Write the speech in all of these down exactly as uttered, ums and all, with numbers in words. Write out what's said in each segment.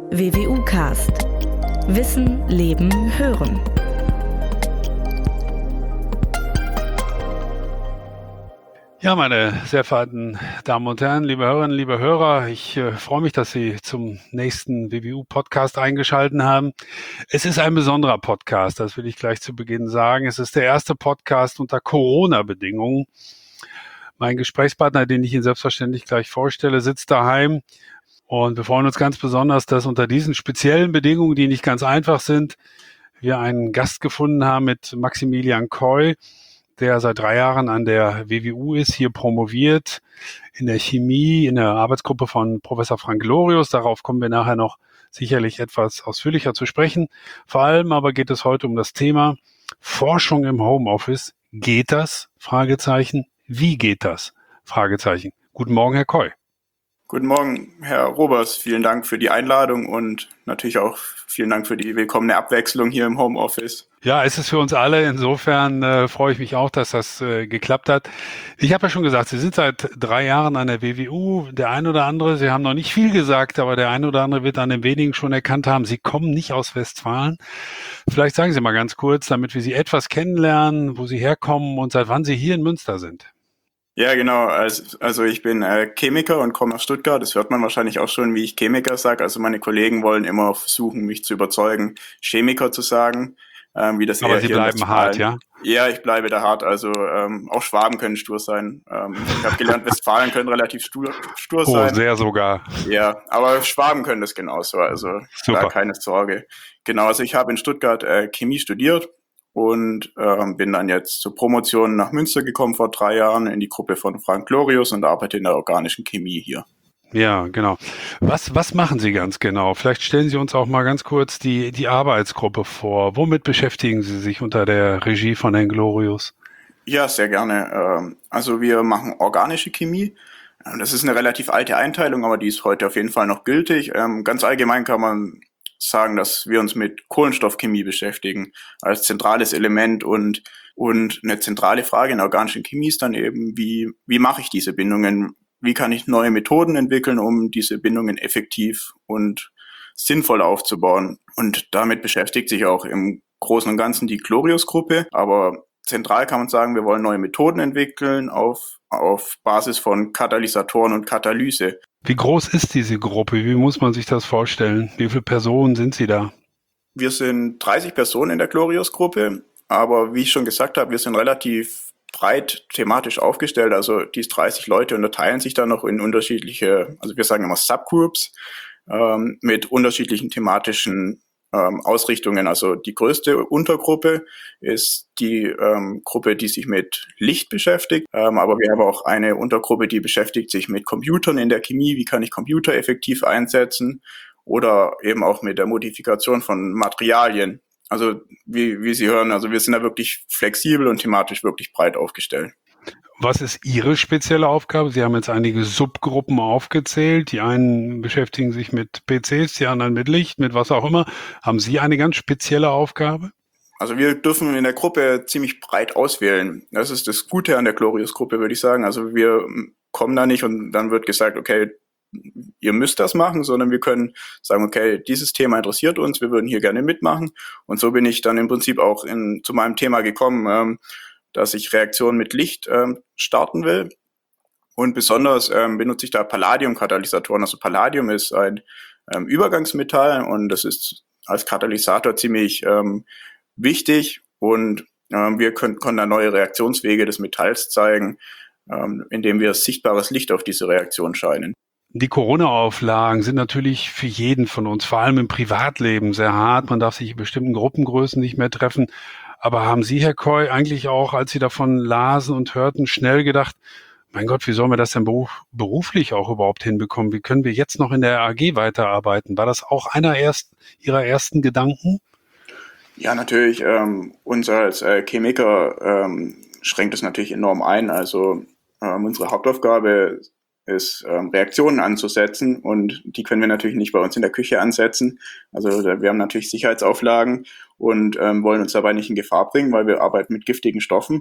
W W U-Cast. Wissen, Leben, Hören. Ja, meine sehr verehrten Damen und Herren, liebe Hörerinnen, liebe Hörer, ich äh, freue mich, dass Sie zum nächsten W W U-Podcast eingeschaltet haben. Es ist ein besonderer Podcast, das will ich gleich zu Beginn sagen. Es ist der erste Podcast unter Corona-Bedingungen. Mein Gesprächspartner, den ich Ihnen selbstverständlich gleich vorstelle, sitzt daheim. Und wir freuen uns ganz besonders, dass unter diesen speziellen Bedingungen, die nicht ganz einfach sind, wir einen Gast gefunden haben mit Maximilian Koy, der seit drei Jahren an der W W U ist, hier promoviert in der Chemie, in der Arbeitsgruppe von Professor Frank Glorius. Darauf kommen wir nachher noch sicherlich etwas ausführlicher zu sprechen. Vor allem aber geht es heute um das Thema Forschung im Homeoffice. Geht das? Fragezeichen. Wie geht das? Fragezeichen. Guten Morgen, Herr Koy. Guten Morgen, Herr Robers. Vielen Dank für die Einladung und natürlich auch vielen Dank für die willkommene Abwechslung hier im Homeoffice. Ja, es ist für uns alle. Insofern äh, freue ich mich auch, dass das äh, geklappt hat. Ich habe ja schon gesagt, Sie sind seit drei Jahren an der W W U. Der ein oder andere, Sie haben noch nicht viel gesagt, aber der ein oder andere wird an den wenigen schon erkannt haben, Sie kommen nicht aus Westfalen. Vielleicht sagen Sie mal ganz kurz, damit wir Sie etwas kennenlernen, wo Sie herkommen und seit wann Sie hier in Münster sind. Ja, genau. Also, also ich bin äh, Chemiker und komme aus Stuttgart. Das hört man wahrscheinlich auch schon, wie ich Chemiker sage. Also meine Kollegen wollen immer versuchen, mich zu überzeugen, Chemiker zu sagen. Ähm, wie das Aber eher Sie hier in bleiben Westfalen. hart, ja? Ja, ich bleibe da hart. Also ähm, auch Schwaben können stur sein. Ähm, ich habe gelernt, Westfalen können relativ stur, stur Oh, sein. sehr sogar. Ja, aber Schwaben können das genauso. Also Super. da keine Sorge. Genau, also ich habe in Stuttgart äh, Chemie studiert. Und ähm, bin dann jetzt zur Promotion nach Münster gekommen vor drei Jahren in die Gruppe von Frank Glorius und arbeite in der organischen Chemie hier. Ja, genau. Was, was machen Sie ganz genau? Vielleicht stellen Sie uns auch mal ganz kurz die, die Arbeitsgruppe vor. Womit beschäftigen Sie sich unter der Regie von Herrn Glorius? Ja, sehr gerne. Ähm, also wir machen organische Chemie. Das ist eine relativ alte Einteilung, aber die ist heute auf jeden Fall noch gültig. Ähm, ganz allgemein kann man sagen, dass wir uns mit Kohlenstoffchemie beschäftigen als zentrales Element und und eine zentrale Frage in der organischen Chemie ist dann eben, wie wie mache ich diese Bindungen? Wie kann ich neue Methoden entwickeln, um diese Bindungen effektiv und sinnvoll aufzubauen? Und damit beschäftigt sich auch im Großen und Ganzen die Glorius-Gruppe, aber zentral kann man sagen, wir wollen neue Methoden entwickeln auf auf Basis von Katalysatoren und Katalyse. Wie groß ist diese Gruppe? Wie muss man sich das vorstellen? Wie viele Personen sind Sie da? Wir sind dreißig Personen in der Glorius-Gruppe, aber wie ich schon gesagt habe, wir sind relativ breit thematisch aufgestellt. Also diese dreißig Leute unterteilen sich dann noch in unterschiedliche, also wir sagen immer Subgroups, ähm, mit unterschiedlichen thematischen ähm, Ausrichtungen. Also die größte Untergruppe ist die ähm, Gruppe, die sich mit Licht beschäftigt. Ähm, aber wir haben auch eine Untergruppe, die beschäftigt sich mit Computern in der Chemie. Wie kann ich Computer effektiv einsetzen? Oder eben auch mit der Modifikation von Materialien. Also wie, wie Sie hören, also wir sind da wirklich flexibel und thematisch wirklich breit aufgestellt. Was ist Ihre spezielle Aufgabe? Sie haben jetzt einige Subgruppen aufgezählt. Die einen beschäftigen sich mit P Cs, die anderen mit Licht, mit was auch immer. Haben Sie eine ganz spezielle Aufgabe? Also wir dürfen in der Gruppe ziemlich breit auswählen. Das ist das Gute an der Glorius-Gruppe, würde ich sagen. Also wir kommen da nicht und dann wird gesagt, okay, ihr müsst das machen, sondern wir können sagen, okay, dieses Thema interessiert uns, wir würden hier gerne mitmachen. Und so bin ich dann im Prinzip auch in, zu meinem Thema gekommen, ähm, dass ich Reaktionen mit Licht ähm, starten will. Und besonders ähm, benutze ich da Palladium-Katalysatoren. Also Palladium ist ein ähm, Übergangsmetall und das ist als Katalysator ziemlich ähm, wichtig. Und ähm, wir können, können da neue Reaktionswege des Metalls zeigen, ähm, indem wir sichtbares Licht auf diese Reaktion scheinen. Die Corona-Auflagen sind natürlich für jeden von uns, vor allem im Privatleben, sehr hart. Man darf sich in bestimmten Gruppengrößen nicht mehr treffen. Aber haben Sie, Herr Koy, eigentlich auch, als Sie davon lasen und hörten, schnell gedacht, mein Gott, wie sollen wir das denn beruf, beruflich auch überhaupt hinbekommen? Wie können wir jetzt noch in der A G weiterarbeiten? War das auch einer erst, Ihrer ersten Gedanken? Ja, natürlich. Ähm, uns als äh, Chemiker ähm, schränkt es natürlich enorm ein. Also ähm, unsere Hauptaufgabe ist, ähm, Reaktionen anzusetzen und die können wir natürlich nicht bei uns in der Küche ansetzen. Also da, wir haben natürlich Sicherheitsauflagen und ähm, wollen uns dabei nicht in Gefahr bringen, weil wir arbeiten mit giftigen Stoffen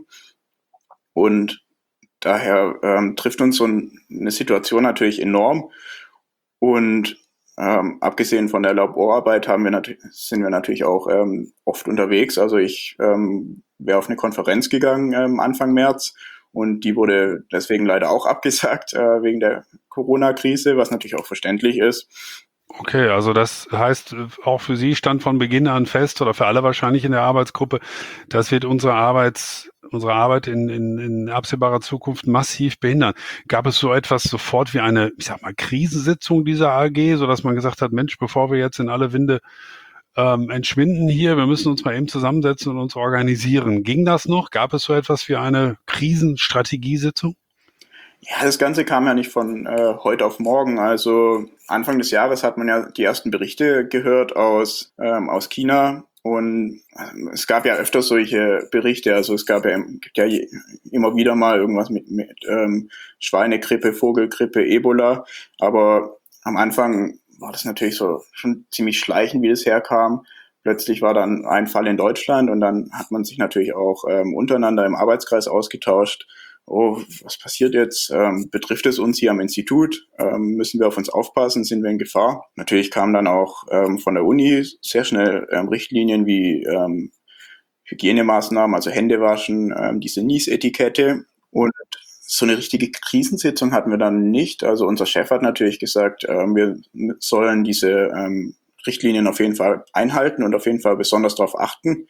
und daher ähm, trifft uns so ein, eine Situation natürlich enorm und ähm, abgesehen von der Laborarbeit haben wir natürlich, sind wir natürlich auch ähm, oft unterwegs. Also ich ähm, wäre auf eine Konferenz gegangen ähm, Anfang März und die wurde deswegen leider auch abgesagt äh, wegen der Corona-Krise, was natürlich auch verständlich ist. Okay, also das heißt, auch für Sie stand von Beginn an fest oder für alle wahrscheinlich in der Arbeitsgruppe, das wird unsere Arbeits, unsere Arbeit in, in, in absehbarer Zukunft massiv behindern. Gab es so etwas sofort wie eine, ich sag mal, Krisensitzung dieser A G, sodass man gesagt hat, Mensch, bevor wir jetzt in alle Winde ähm, entschwinden hier, wir müssen uns mal eben zusammensetzen und uns organisieren. Ging das noch? Gab es so etwas wie eine Krisenstrategiesitzung? Ja, das Ganze kam ja nicht von äh, heute auf morgen. Also Anfang des Jahres hat man ja die ersten Berichte gehört aus, ähm, aus China. Und ähm, es gab ja öfter solche Berichte. Also es gab ja, gibt ja je, immer wieder mal irgendwas mit, mit ähm, Schweinegrippe, Vogelgrippe, Ebola. Aber am Anfang war das natürlich so schon ziemlich schleichend, wie das herkam. Plötzlich war dann ein Fall in Deutschland und dann hat man sich natürlich auch ähm, untereinander im Arbeitskreis ausgetauscht. Oh, was passiert jetzt? Ähm, betrifft es uns hier am Institut? Ähm, müssen wir auf uns aufpassen? Sind wir in Gefahr? Natürlich kamen dann auch ähm, von der Uni sehr schnell ähm, Richtlinien wie ähm, Hygienemaßnahmen, also Hände waschen, ähm, diese N I S-Etikette. Und so eine richtige Krisensitzung hatten wir dann nicht. Also unser Chef hat natürlich gesagt, ähm, wir sollen diese ähm, Richtlinien auf jeden Fall einhalten und auf jeden Fall besonders darauf achten.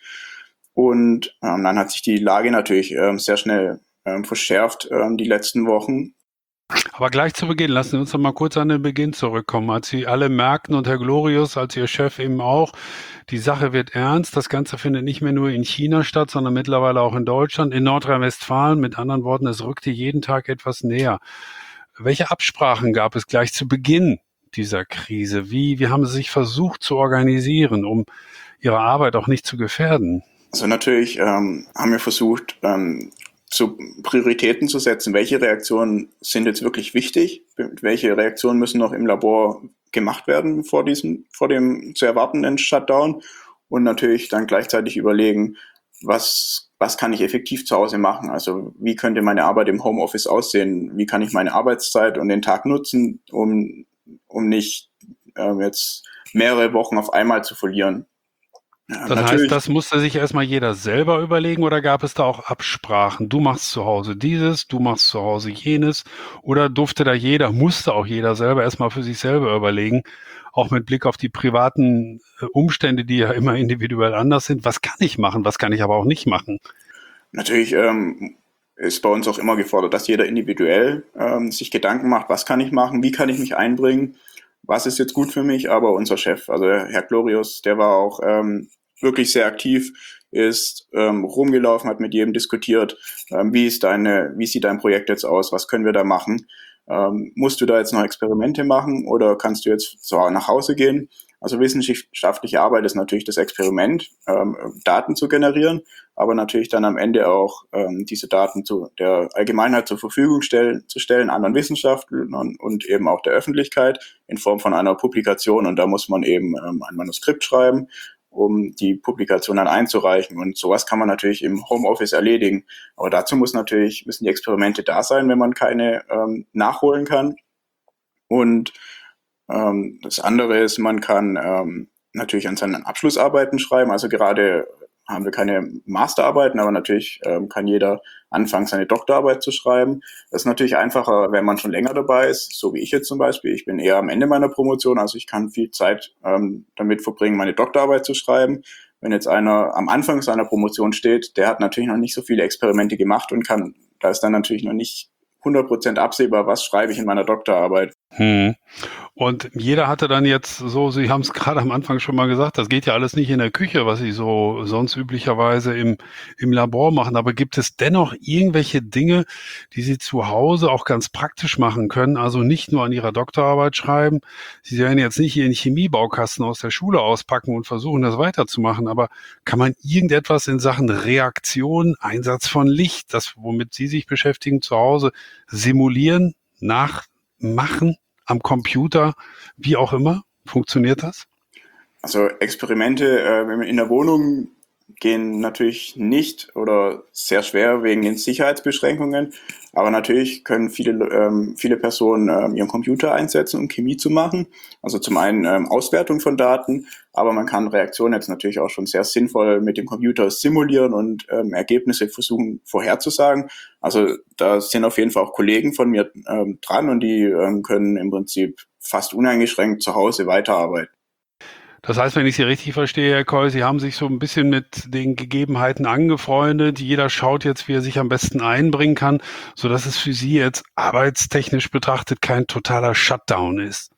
Und ähm, dann hat sich die Lage natürlich ähm, sehr schnell ähm, verschärft ähm, die letzten Wochen. Aber gleich zu Beginn, lassen Sie uns noch mal kurz an den Beginn zurückkommen. Als Sie alle merkten und Herr Glorius, als Ihr Chef eben auch, die Sache wird ernst, das Ganze findet nicht mehr nur in China statt, sondern mittlerweile auch in Deutschland, in Nordrhein-Westfalen. Mit anderen Worten, es rückte jeden Tag etwas näher. Welche Absprachen gab es gleich zu Beginn dieser Krise? Wie, wie haben Sie sich versucht zu organisieren, um Ihre Arbeit auch nicht zu gefährden? Also natürlich ähm, haben wir versucht, ähm, zu Prioritäten zu setzen. Welche Reaktionen sind jetzt wirklich wichtig? Welche Reaktionen müssen noch im Labor gemacht werden vor diesem, vor dem zu erwartenden Shutdown? Und natürlich dann gleichzeitig überlegen, was, was kann ich effektiv zu Hause machen? Also wie könnte meine Arbeit im Homeoffice aussehen? Wie kann ich meine Arbeitszeit und den Tag nutzen, um, um nicht äh, jetzt mehrere Wochen auf einmal zu verlieren? Ja, Das natürlich. heißt, das musste sich erstmal jeder selber überlegen oder gab es da auch Absprachen? Du machst zu Hause dieses, du machst zu Hause jenes oder durfte da jeder, musste auch jeder selber erstmal für sich selber überlegen, auch mit Blick auf die privaten äh, Umstände, die ja immer individuell anders sind. Was kann ich machen? Was kann ich aber auch nicht machen? Natürlich ähm, ist bei uns auch immer gefordert, dass jeder individuell ähm, sich Gedanken macht, was kann ich machen, wie kann ich mich einbringen, was ist jetzt gut für mich. Aber unser Chef, also Herr Glorius, der war auch ähm, wirklich sehr aktiv, ist ähm, rumgelaufen, hat mit jedem diskutiert, ähm, wie ist deine, wie sieht dein Projekt jetzt aus, was können wir da machen, ähm, musst du da jetzt noch Experimente machen oder kannst du jetzt so nach Hause gehen? Also wissenschaftliche Arbeit ist natürlich das Experiment, ähm, Daten zu generieren, aber natürlich dann am Ende auch ähm, diese Daten zu der Allgemeinheit zur Verfügung stellen, zu stellen, anderen Wissenschaftlern und, und eben auch der Öffentlichkeit in Form von einer Publikation. Und da muss man eben ähm, ein Manuskript schreiben, um die Publikation dann einzureichen. Und sowas kann man natürlich im Homeoffice erledigen. Aber dazu muss natürlich, müssen die Experimente da sein, wenn man keine ähm, nachholen kann. Und ähm, das andere ist, man kann ähm, natürlich an seinen Abschlussarbeiten schreiben. Also gerade haben wir keine Masterarbeiten, aber natürlich ähm, kann jeder anfangen, seine Doktorarbeit zu schreiben. Das ist natürlich einfacher, wenn man schon länger dabei ist, so wie ich jetzt zum Beispiel. Ich bin eher am Ende meiner Promotion, also ich kann viel Zeit ähm, damit verbringen, meine Doktorarbeit zu schreiben. Wenn jetzt einer am Anfang seiner Promotion steht, der hat natürlich noch nicht so viele Experimente gemacht und kann, da ist dann natürlich noch nicht hundert Prozent absehbar, was schreibe ich in meiner Doktorarbeit. Hm. Und jeder hatte dann jetzt so, Sie haben es gerade am Anfang schon mal gesagt, das geht ja alles nicht in der Küche, was Sie so sonst üblicherweise im, im Labor machen. Aber gibt es dennoch irgendwelche Dinge, die Sie zu Hause auch ganz praktisch machen können? Also nicht nur an Ihrer Doktorarbeit schreiben. Sie werden jetzt nicht Ihren Chemiebaukasten aus der Schule auspacken und versuchen, das weiterzumachen. Aber kann man irgendetwas in Sachen Reaktion, Einsatz von Licht, das, womit Sie sich beschäftigen, zu Hause simulieren, nachmachen? Am Computer, wie auch immer? Funktioniert das? Also Experimente äh, in der Wohnung gehen natürlich nicht oder sehr schwer wegen den Sicherheitsbeschränkungen. Aber natürlich können viele, ähm, viele Personen ähm, ihren Computer einsetzen, um Chemie zu machen. Also zum einen ähm, Auswertung von Daten, aber man kann Reaktionen jetzt natürlich auch schon sehr sinnvoll mit dem Computer simulieren und ähm, Ergebnisse versuchen vorherzusagen. Also da sind auf jeden Fall auch Kollegen von mir ähm, dran und die ähm, können im Prinzip fast uneingeschränkt zu Hause weiterarbeiten. Das heißt, wenn ich Sie richtig verstehe, Herr Koll, Sie haben sich so ein bisschen mit den Gegebenheiten angefreundet. Jeder schaut jetzt, wie er sich am besten einbringen kann, sodass es für Sie jetzt arbeitstechnisch betrachtet kein totaler Shutdown ist.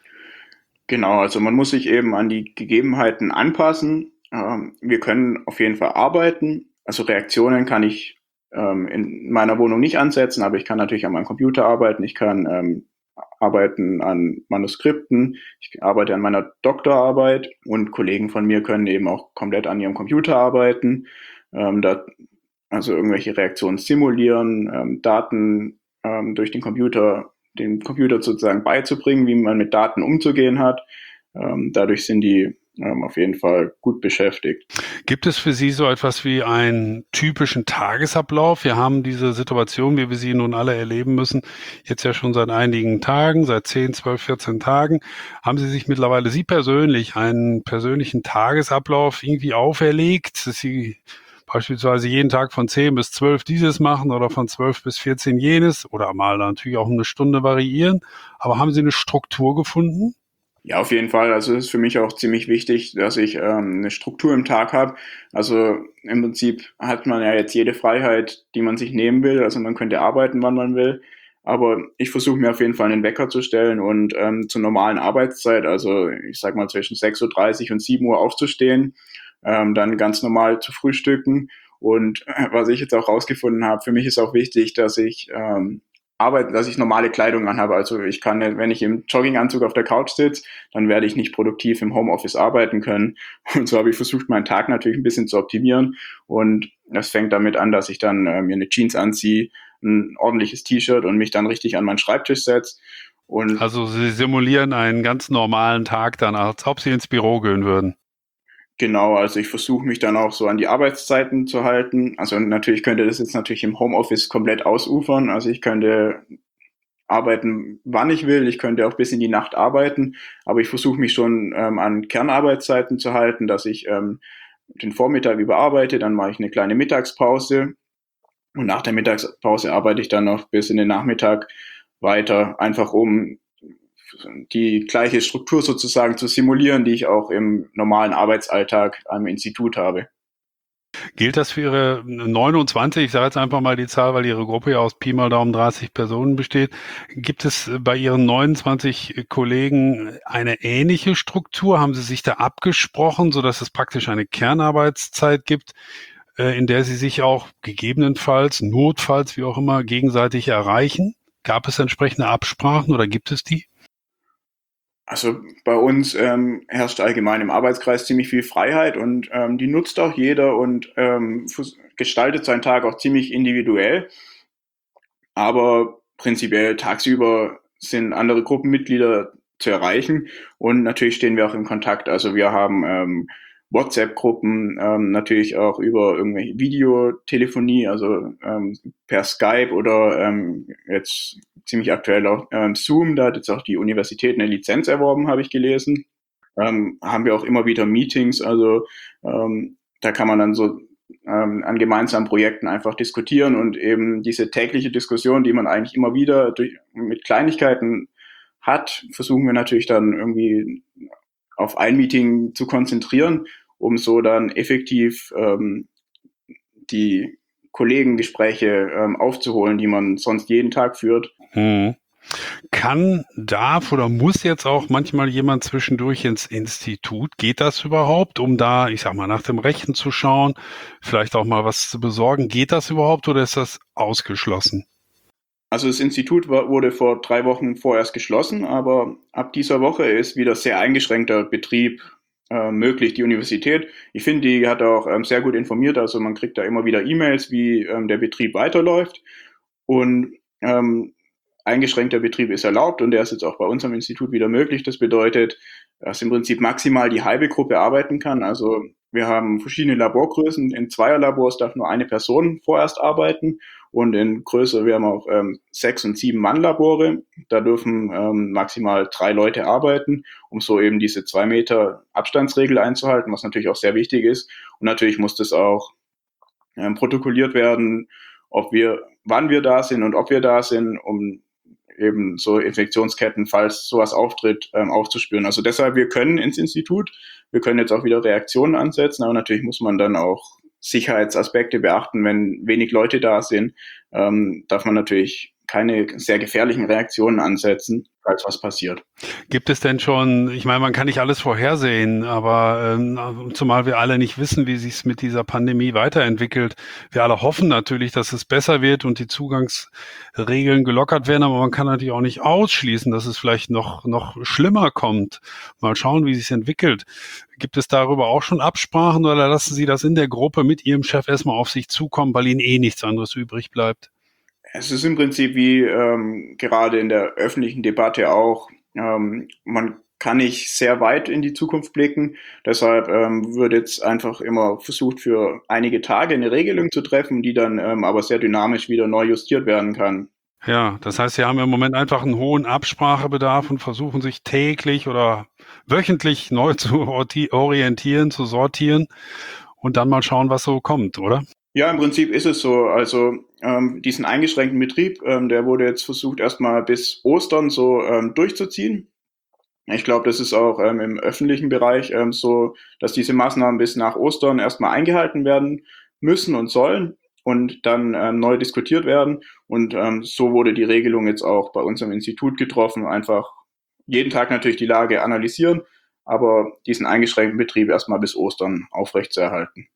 Genau, also man muss sich eben an die Gegebenheiten anpassen. Ähm, wir können auf jeden Fall arbeiten. Also Reaktionen kann ich ähm, in meiner Wohnung nicht ansetzen, aber ich kann natürlich an meinem Computer arbeiten. Ich kann ähm, arbeiten an Manuskripten. Ich arbeite an meiner Doktorarbeit und Kollegen von mir können eben auch komplett an ihrem Computer arbeiten. Ähm, da, also irgendwelche Reaktionen simulieren, ähm, Daten ähm, durch den Computer dem Computer sozusagen beizubringen, wie man mit Daten umzugehen hat. Ähm, dadurch sind die ähm, auf jeden Fall gut beschäftigt. Gibt es für Sie so etwas wie einen typischen Tagesablauf? Wir haben diese Situation, wie wir sie nun alle erleben müssen, jetzt ja schon seit einigen Tagen, seit zehn, zwölf, vierzehn Tagen. Haben Sie sich mittlerweile, Sie persönlich, einen persönlichen Tagesablauf irgendwie auferlegt, dass Sie beispielsweise jeden Tag von zehn bis zwölf dieses machen oder von zwölf bis vierzehn jenes oder mal natürlich auch eine Stunde variieren? Aber haben Sie eine Struktur gefunden? Ja, auf jeden Fall. Also es ist für mich auch ziemlich wichtig, dass ich ähm, eine Struktur im Tag habe. Also im Prinzip hat man ja jetzt jede Freiheit, die man sich nehmen will. Also man könnte arbeiten, wann man will. Aber ich versuche mir auf jeden Fall einen Wecker zu stellen und ähm, zur normalen Arbeitszeit, also ich sag mal zwischen sechs Uhr dreißig und sieben Uhr aufzustehen, ähm, dann ganz normal zu frühstücken. Und äh, was ich jetzt auch rausgefunden habe, für mich ist auch wichtig, dass ich ähm, arbeiten, dass ich normale Kleidung anhabe. Also ich kann, wenn ich im Jogginganzug auf der Couch sitze, dann werde ich nicht produktiv im Homeoffice arbeiten können. Und so habe ich versucht, meinen Tag natürlich ein bisschen zu optimieren. Und das fängt damit an, dass ich dann äh, mir eine Jeans anziehe, ein ordentliches T-Shirt und mich dann richtig an meinen Schreibtisch setze. Und Also Sie simulieren einen ganz normalen Tag dann, als ob Sie ins Büro gehen würden. genau, also ich versuche mich dann auch so an die Arbeitszeiten zu halten. Also natürlich könnte das jetzt natürlich im Homeoffice komplett ausufern. Also ich könnte arbeiten, wann ich will. Ich könnte auch bis in die Nacht arbeiten, aber ich versuche mich schon ähm, an Kernarbeitszeiten zu halten, dass ich ähm, den Vormittag überarbeite, dann mache ich eine kleine Mittagspause und nach der Mittagspause arbeite ich dann noch bis in den Nachmittag weiter, einfach um die gleiche Struktur sozusagen zu simulieren, die ich auch im normalen Arbeitsalltag am Institut habe. Gilt das für Ihre neunundzwanzig, ich sage jetzt einfach mal die Zahl, weil Ihre Gruppe ja aus Pi mal Daumen dreißig Personen besteht. Gibt es bei Ihren neunundzwanzig Kollegen eine ähnliche Struktur? Haben Sie sich da abgesprochen, sodass es praktisch eine Kernarbeitszeit gibt, in der Sie sich auch gegebenenfalls, notfalls, wie auch immer, gegenseitig erreichen? Gab es entsprechende Absprachen oder gibt es die? Also bei uns ähm, herrscht allgemein im Arbeitskreis ziemlich viel Freiheit und ähm, die nutzt auch jeder und ähm, gestaltet seinen Tag auch ziemlich individuell. Aber prinzipiell tagsüber sind andere Gruppenmitglieder zu erreichen und natürlich stehen wir auch in Kontakt. Also wir haben ähm, WhatsApp-Gruppen, ähm, natürlich auch über irgendwelche Videotelefonie, also ähm, per Skype oder ähm, jetzt ziemlich aktuell auch ähm, Zoom. Da hat jetzt auch die Universität eine Lizenz erworben, habe ich gelesen. Ähm, haben wir auch immer wieder Meetings, also ähm, da kann man dann so ähm, an gemeinsamen Projekten einfach diskutieren und eben diese tägliche Diskussion, die man eigentlich immer wieder durch, mit Kleinigkeiten hat, versuchen wir natürlich dann irgendwie auf ein Meeting zu konzentrieren, um so dann effektiv ähm, die Kollegengespräche ähm, aufzuholen, die man sonst jeden Tag führt. Hm. Kann, darf oder muss jetzt auch manchmal jemand zwischendurch ins Institut? Geht das überhaupt, um da, ich sag mal, nach dem Rechten zu schauen, vielleicht auch mal was zu besorgen? Geht das überhaupt oder ist das ausgeschlossen? Also das Institut wurde vor drei Wochen vorerst geschlossen, aber ab dieser Woche ist wieder sehr eingeschränkter Betrieb äh, möglich, die Universität. Ich finde, die hat auch ähm, sehr gut informiert, also man kriegt da immer wieder E-Mails, wie ähm, der Betrieb weiterläuft. Und ähm, eingeschränkter Betrieb ist erlaubt und der ist jetzt auch bei uns am Institut wieder möglich. Das bedeutet, dass im Prinzip maximal die halbe Gruppe arbeiten kann. Also wir haben verschiedene Laborgrößen. In Zweierlabors darf nur eine Person vorerst arbeiten und in größer, wir haben auch ähm, sechs- und sieben-Mann-Labore. Da dürfen ähm, maximal drei Leute arbeiten, um so eben diese zwei Meter Abstandsregel einzuhalten, was natürlich auch sehr wichtig ist. Und natürlich muss das auch ähm, protokolliert werden, ob wir, wann wir da sind und ob wir da sind, um eben so Infektionsketten, falls sowas auftritt, ähm, aufzuspüren. Also deshalb, wir können ins Institut, wir können jetzt auch wieder Reaktionen ansetzen, aber natürlich muss man dann auch Sicherheitsaspekte beachten. Wenn wenig Leute da sind, ähm, darf man natürlich keine sehr gefährlichen Reaktionen ansetzen, falls was passiert. Gibt es denn schon, ich meine, man kann nicht alles vorhersehen, aber ähm, zumal wir alle nicht wissen, wie sich es mit dieser Pandemie weiterentwickelt. Wir alle hoffen natürlich, dass es besser wird und die Zugangsregeln gelockert werden, aber man kann natürlich auch nicht ausschließen, dass es vielleicht noch noch schlimmer kommt. Mal schauen, wie sich es entwickelt. Gibt es darüber auch schon Absprachen oder lassen Sie das in der Gruppe mit Ihrem Chef erstmal auf sich zukommen, weil Ihnen eh nichts anderes übrig bleibt? Es ist im Prinzip wie ähm, gerade in der öffentlichen Debatte auch, ähm, man kann nicht sehr weit in die Zukunft blicken. Deshalb ähm, wird jetzt einfach immer versucht, für einige Tage eine Regelung zu treffen, die dann ähm, aber sehr dynamisch wieder neu justiert werden kann. Ja, das heißt, Sie haben im Moment einfach einen hohen Absprachebedarf und versuchen sich täglich oder wöchentlich neu zu orientieren, zu sortieren und dann mal schauen, was so kommt, oder? Ja, im Prinzip ist es so. Also ähm, diesen eingeschränkten Betrieb, ähm, der wurde jetzt versucht, erstmal bis Ostern so ähm, durchzuziehen. Ich glaube, das ist auch ähm, im öffentlichen Bereich ähm, so, dass diese Maßnahmen bis nach Ostern erstmal eingehalten werden müssen und sollen und dann ähm, neu diskutiert werden. Und ähm, so wurde die Regelung jetzt auch bei uns am Institut getroffen. Einfach jeden Tag natürlich die Lage analysieren, aber diesen eingeschränkten Betrieb erstmal bis Ostern aufrechtzuerhalten.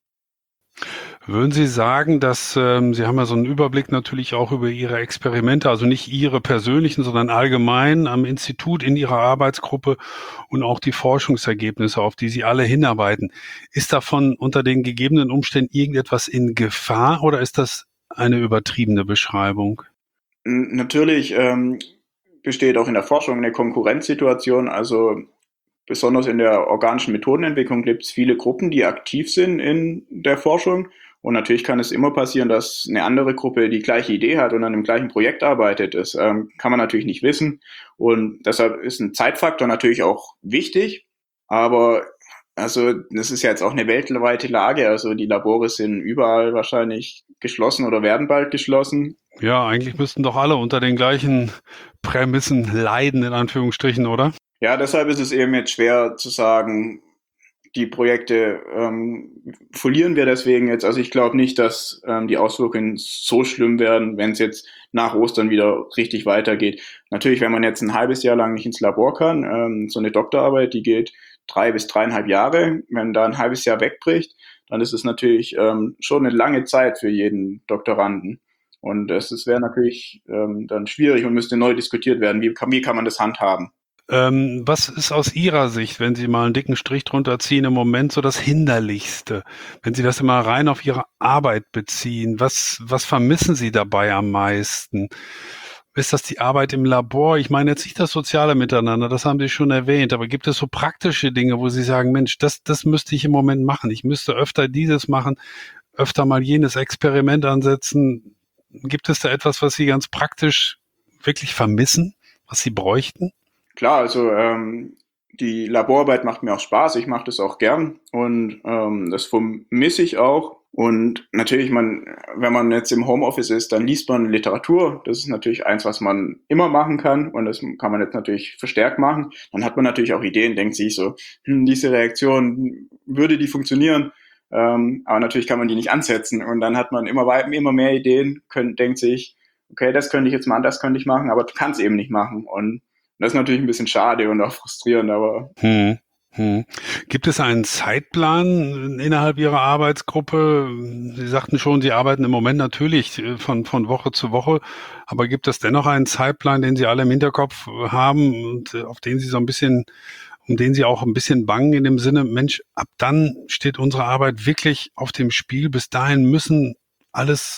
Würden Sie sagen, dass ähm, Sie haben ja so einen Überblick natürlich auch über Ihre Experimente, also nicht Ihre persönlichen, sondern allgemein am Institut in Ihrer Arbeitsgruppe und auch die Forschungsergebnisse, auf die Sie alle hinarbeiten. Ist davon unter den gegebenen Umständen irgendetwas in Gefahr oder ist das eine übertriebene Beschreibung? N- Natürlich ähm, besteht auch in der Forschung eine Konkurrenzsituation. Also besonders in der organischen Methodenentwicklung gibt es viele Gruppen, die aktiv sind in der Forschung. Und natürlich kann es immer passieren, dass eine andere Gruppe die gleiche Idee hat und an dem gleichen Projekt arbeitet. Das ähm, kann man natürlich nicht wissen. Und deshalb ist ein Zeitfaktor natürlich auch wichtig. Aber also das ist ja jetzt auch eine weltweite Lage. Also die Labore sind überall wahrscheinlich geschlossen oder werden bald geschlossen. Ja, eigentlich müssten doch alle unter den gleichen Prämissen leiden, in Anführungsstrichen, oder? Ja, deshalb ist es eben jetzt schwer zu sagen, die Projekte ähm, verlieren wir deswegen jetzt. Also ich glaube nicht, dass ähm, die Auswirkungen so schlimm werden, wenn es jetzt nach Ostern wieder richtig weitergeht. Natürlich, wenn man jetzt ein halbes Jahr lang nicht ins Labor kann, ähm, so eine Doktorarbeit, die geht drei bis dreieinhalb Jahre. Wenn da ein halbes Jahr wegbricht, dann ist es natürlich ähm, schon eine lange Zeit für jeden Doktoranden. Und es wäre natürlich ähm, dann schwierig und müsste neu diskutiert werden. Wie kann, wie kann man das handhaben? Ähm, was ist aus Ihrer Sicht, wenn Sie mal einen dicken Strich drunter ziehen, im Moment so das Hinderlichste? Wenn Sie das immer rein auf Ihre Arbeit beziehen, was, was vermissen Sie dabei am meisten? Ist das die Arbeit im Labor? Ich meine jetzt nicht das soziale Miteinander, das haben Sie schon erwähnt, aber gibt es so praktische Dinge, wo Sie sagen, Mensch, das, das müsste ich im Moment machen. Ich müsste öfter dieses machen, öfter mal jenes Experiment ansetzen. Gibt es da etwas, was Sie ganz praktisch wirklich vermissen, was Sie bräuchten? Klar, also ähm, die Laborarbeit macht mir auch Spaß, ich mache das auch gern und ähm, das vermisse ich auch. Und natürlich, man, wenn man jetzt im Homeoffice ist, dann liest man Literatur. Das ist natürlich eins, was man immer machen kann und das kann man jetzt natürlich verstärkt machen. Dann hat man natürlich auch Ideen, denkt sich so, hm, diese Reaktion, würde die funktionieren? Ähm, aber natürlich kann man die nicht ansetzen und dann hat man immer weiter, immer mehr Ideen, könnt, denkt sich, okay, das könnte ich jetzt machen, das könnte ich machen, aber du kannst eben nicht machen und das ist natürlich ein bisschen schade und auch frustrierend, aber Hm, hm. Gibt es einen Zeitplan innerhalb Ihrer Arbeitsgruppe? Sie sagten schon, Sie arbeiten im Moment natürlich äh, von, von Woche zu Woche, aber gibt es dennoch einen Zeitplan, den Sie alle im Hinterkopf haben und äh, auf den Sie so ein bisschen, um den Sie auch ein bisschen bangen in dem Sinne, Mensch, ab dann steht unsere Arbeit wirklich auf dem Spiel. Bis dahin müssen alles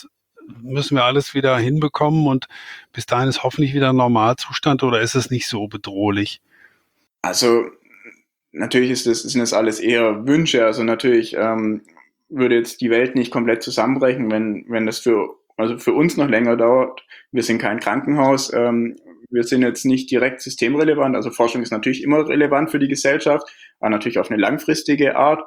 müssen wir alles wieder hinbekommen und bis dahin ist hoffentlich wieder ein Normalzustand, oder ist es nicht so bedrohlich? Also natürlich ist das, sind das alles eher Wünsche. Also natürlich ähm, würde jetzt die Welt nicht komplett zusammenbrechen, wenn, wenn das für, also für uns noch länger dauert. Wir sind kein Krankenhaus. Ähm, wir sind jetzt nicht direkt systemrelevant. Also Forschung ist natürlich immer relevant für die Gesellschaft, aber natürlich auf eine langfristige Art.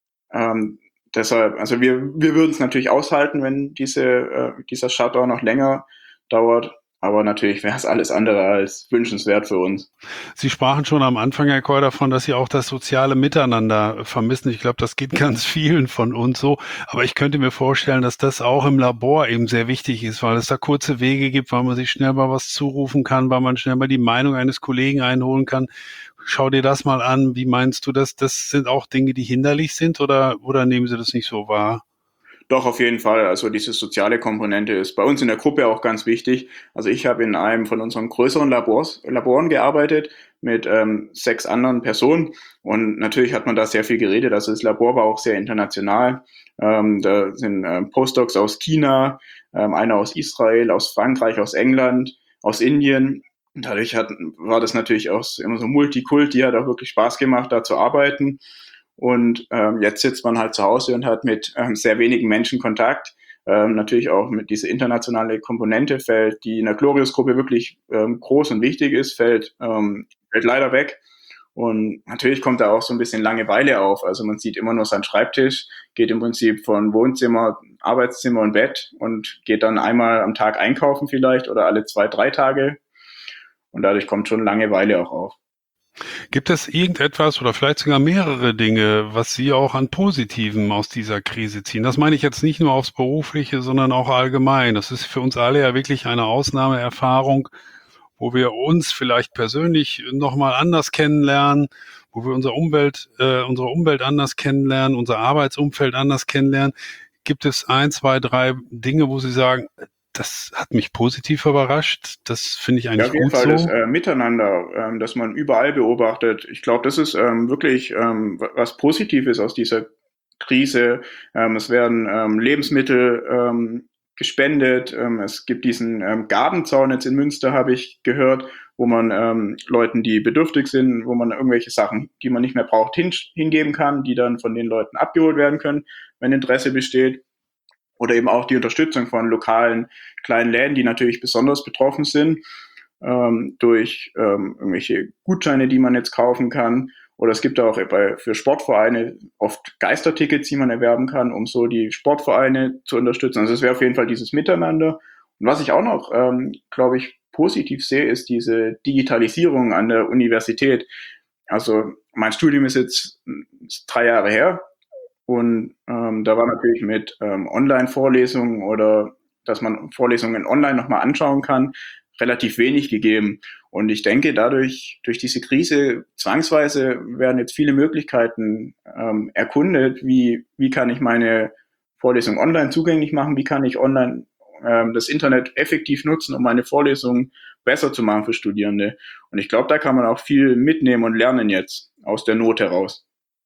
Ähm, deshalb, also wir, wir würden es natürlich aushalten, wenn diese, äh, dieser Shutdown noch länger dauert. Aber natürlich wäre es alles andere als wünschenswert für uns. Sie sprachen schon am Anfang, Herr Koll, davon, dass Sie auch das soziale Miteinander vermissen. Ich glaube, das geht ganz vielen von uns so. Aber ich könnte mir vorstellen, dass das auch im Labor eben sehr wichtig ist, weil es da kurze Wege gibt, weil man sich schnell mal was zurufen kann, weil man schnell mal die Meinung eines Kollegen einholen kann. Schau dir das mal an. Wie meinst du das? Das sind auch Dinge, die hinderlich sind, oder, oder nehmen Sie das nicht so wahr? Doch, auf jeden Fall. Also diese soziale Komponente ist bei uns in der Gruppe auch ganz wichtig. Also ich habe in einem von unseren größeren Labors, Laboren gearbeitet mit ähm, sechs anderen Personen und natürlich hat man da sehr viel geredet. Also das Labor war auch sehr international. Ähm, da sind ähm, Postdocs aus China, ähm, einer aus Israel, aus Frankreich, aus England, aus Indien. Und dadurch hat, war das natürlich auch immer so Multikulti, hat auch wirklich Spaß gemacht, da zu arbeiten. Und ähm, jetzt sitzt man halt zu Hause und hat mit ähm, sehr wenigen Menschen Kontakt. Ähm, natürlich auch mit dieser internationale Komponente fällt, die in der Glorious-Gruppe wirklich ähm, groß und wichtig ist, fällt, ähm, fällt leider weg. Und natürlich kommt da auch so ein bisschen Langeweile auf. Also man sieht immer nur seinen Schreibtisch, geht im Prinzip von Wohnzimmer, Arbeitszimmer und Bett und geht dann einmal am Tag einkaufen vielleicht oder alle zwei, drei Tage. Und dadurch kommt schon Langeweile auch auf. Gibt es irgendetwas oder vielleicht sogar mehrere Dinge, was Sie auch an Positiven aus dieser Krise ziehen? Das meine ich jetzt nicht nur aufs Berufliche, sondern auch allgemein. Das ist für uns alle ja wirklich eine Ausnahmeerfahrung, wo wir uns vielleicht persönlich nochmal anders kennenlernen, wo wir unsere Umwelt, äh, unsere Umwelt anders kennenlernen, unser Arbeitsumfeld anders kennenlernen. Gibt es ein, zwei, drei Dinge, wo Sie sagen, das hat mich positiv überrascht. Das finde ich Ja, eigentlich auf jeden gut Fall das so. äh, Miteinander, ähm, das man überall beobachtet. Ich glaube, das ist ähm, wirklich ähm, wa- was Positives aus dieser Krise. Ähm, es werden ähm, Lebensmittel ähm, gespendet. Ähm, es gibt diesen ähm, Gabenzaun jetzt in Münster, habe ich gehört, wo man ähm, Leuten, die bedürftig sind, wo man irgendwelche Sachen, die man nicht mehr braucht, hin, hingeben kann, die dann von den Leuten abgeholt werden können, wenn Interesse besteht. Oder eben auch die Unterstützung von lokalen kleinen Läden, die natürlich besonders betroffen sind ähm, durch ähm, irgendwelche Gutscheine, die man jetzt kaufen kann. Oder es gibt auch bei, für Sportvereine oft Geistertickets, die man erwerben kann, um so die Sportvereine zu unterstützen. Also es wäre auf jeden Fall dieses Miteinander. Und was ich auch noch, ähm, glaube ich, positiv sehe, ist diese Digitalisierung an der Universität. Also mein Studium ist jetzt ist drei Jahre her und ähm, da war natürlich mit ähm, Online-Vorlesungen oder dass man Vorlesungen online nochmal anschauen kann, relativ wenig gegeben. Und ich denke, dadurch, durch diese Krise, zwangsweise werden jetzt viele Möglichkeiten ähm, erkundet, wie, wie kann ich meine Vorlesung online zugänglich machen, wie kann ich online ähm, das Internet effektiv nutzen, um meine Vorlesungen besser zu machen für Studierende. Und ich glaube, da kann man auch viel mitnehmen und lernen jetzt aus der Not heraus.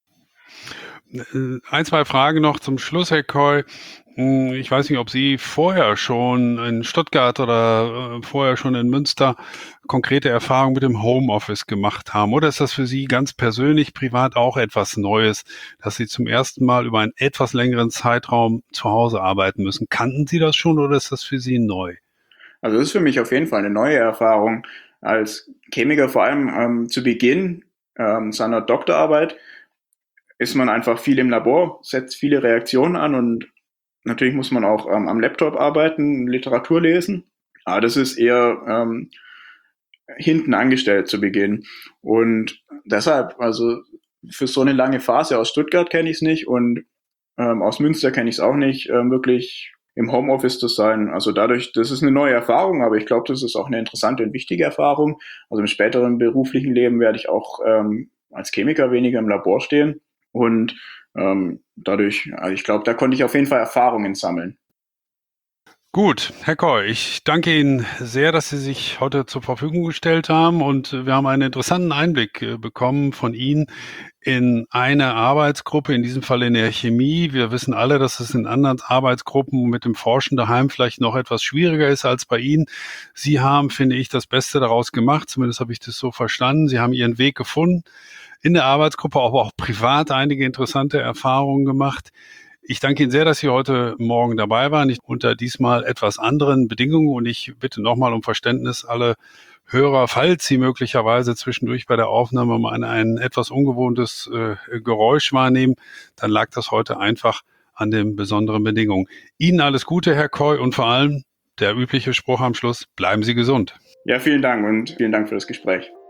Ein, zwei Fragen noch zum Schluss, Herr Koll. Ich weiß nicht, ob Sie vorher schon in Stuttgart oder äh, vorher schon in Münster konkrete Erfahrungen mit dem Homeoffice gemacht haben. Oder ist das für Sie ganz persönlich, privat auch etwas Neues, dass Sie zum ersten Mal über einen etwas längeren Zeitraum zu Hause arbeiten müssen? Kannten Sie das schon oder ist das für Sie neu? Also das ist für mich auf jeden Fall eine neue Erfahrung. Als Chemiker vor allem ähm, zu Beginn ähm, seiner Doktorarbeit ist man einfach viel im Labor, setzt viele Reaktionen an und natürlich muss man auch ähm, am Laptop arbeiten, Literatur lesen. Aber das ist eher ähm, hinten angestellt zu Beginn. Und deshalb, also für so eine lange Phase aus Stuttgart kenne ich es nicht und ähm, aus Münster kenne ich es auch nicht, ähm, wirklich im Homeoffice zu sein. Also dadurch, das ist eine neue Erfahrung, aber ich glaube, das ist auch eine interessante und wichtige Erfahrung. Also im späteren beruflichen Leben werde ich auch ähm, als Chemiker weniger im Labor stehen und ähm, dadurch, also ich glaube, da konnte ich auf jeden Fall Erfahrungen sammeln. Gut, Herr Koy, ich danke Ihnen sehr, dass Sie sich heute zur Verfügung gestellt haben und wir haben einen interessanten Einblick äh, bekommen von Ihnen in eine Arbeitsgruppe, in diesem Fall in der Chemie. Wir wissen alle, dass es in anderen Arbeitsgruppen mit dem Forschen daheim vielleicht noch etwas schwieriger ist als bei Ihnen. Sie haben, finde ich, das Beste daraus gemacht, zumindest habe ich das so verstanden. Sie haben Ihren Weg gefunden in der Arbeitsgruppe, aber auch privat einige interessante Erfahrungen gemacht. Ich danke Ihnen sehr, dass Sie heute Morgen dabei waren, ich, unter diesmal etwas anderen Bedingungen, und ich bitte nochmal um Verständnis alle Hörer, falls Sie möglicherweise zwischendurch bei der Aufnahme mal ein, ein etwas ungewohntes äh, Geräusch wahrnehmen, dann lag das heute einfach an den besonderen Bedingungen. Ihnen alles Gute, Herr Koy, und vor allem der übliche Spruch am Schluss: Bleiben Sie gesund. Ja, vielen Dank und vielen Dank für das Gespräch.